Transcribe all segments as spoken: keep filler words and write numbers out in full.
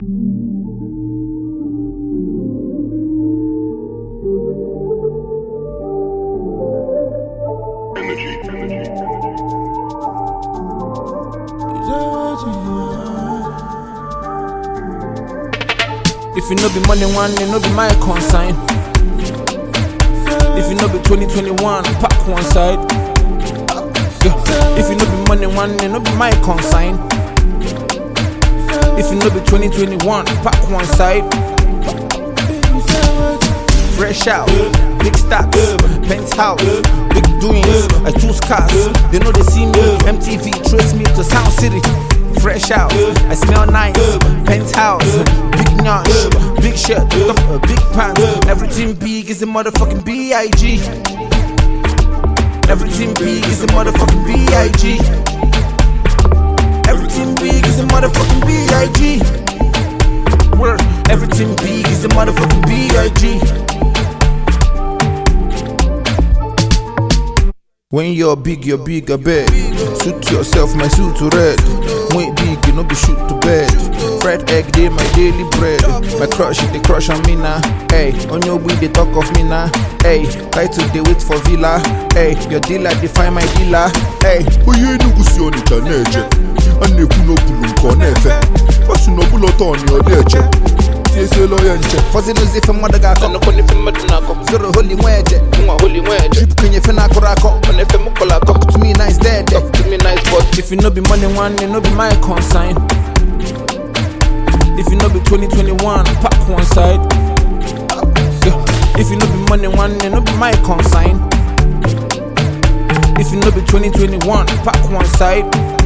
If you know be money one, then no be my consign. If you know be twenty twenty-one, pack one side. Yeah. If you know be money one, then no be my consign. If you know be twenty twenty-one, pack one side. Fresh out, big stacks, penthouse, big doings. I choose cars, they know they see me. M T V trace me to Sound City. Fresh out, I smell nice. Penthouse, big nyash, big shirt, big pants. Everything big is a motherfucking B I G. Everything big is a motherfucking B I G. Everything big is a motherfucking B I G. Word. Everything big is a motherfucking B I G. When you're big, you're big, I bet. Suit yourself, my suit to red. When big, you know be shoot to bed. Fried egg, they my daily bread. My crush, they crush on me now. Hey, on your weed, they talk of me now. Hey, title, they wait for villa. Hey, your dealer, they find my dealer. Hey, oh yeah, no go see on the channel. And they could not pull on corner. What's no bullet on your nature? Fuzzy lose if I'm mother got no funny from Madonnaco. Zero holy wedge, one holy wedge. Trip can you finna crack on a femocola? Talk to me nice, dead, talk to me nice, but if you know be money one, then no be my consign. If you know be twenty twenty-one, pack one side. Yeah. If you know be money one, then no be my consign. If you know be twenty twenty-one, pack one side.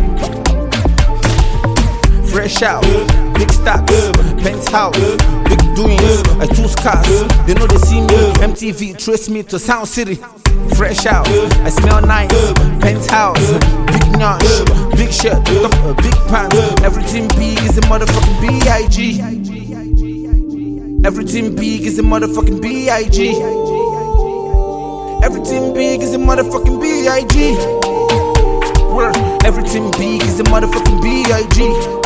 Fresh out, big stacks, penthouse, big doings. I choose cars, they know they see me. M T V trace me to Sound City. Fresh out, I smell nice. Penthouse, big nyash, big shirt, big pants. Everything big is a motherfucking B I G. Everything big is a motherfucking B I G. Everything big is a motherfucking B I G. Everything big is a motherfucking B I G.